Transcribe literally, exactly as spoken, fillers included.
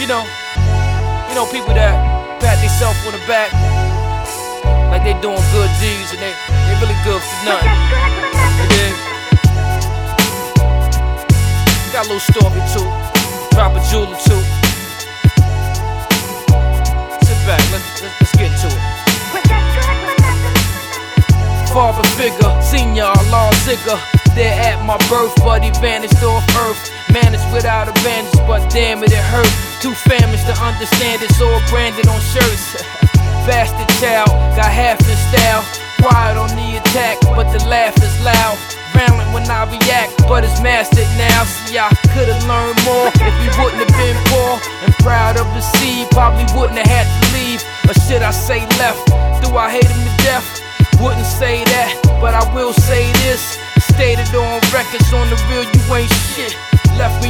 You know, you know people that pat themselves on the back like they doing good deeds and they, they really good for nothing. And then, got a little story too, drop a jewel or two. Sit back, let's, let's, let's get into it. Father figure, senior, law zigger. There at my birth, but he vanished off earth. Managed without advantage, but damn it, it hurt. Too famished to understand it, so it branded on shirts. Bastard child, got half in style. Quiet on the attack, but the laugh is loud. Violent when I react, but it's mastered now. See, I could've learned more if he wouldn't have been poor and proud of the seed. Probably wouldn't have had to leave, or should I say left? Do I hate him to death? Wouldn't say that, but I will say this. Stated on records, on the real, you ain't shit. Left me